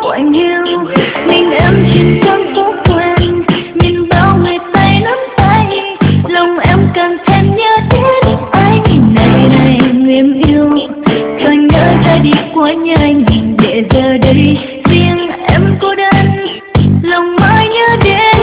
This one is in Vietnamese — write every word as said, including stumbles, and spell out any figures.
quạnh hiu mình em trên con phố quen, nhìn bao người tay nắm tay, lòng em càng thêm nhớ đến anh. Này này người em yêu, tôi nhớ ta đi quá nhanh để giờ đây riêng em cô đơn, lòng mãi nhớ đến.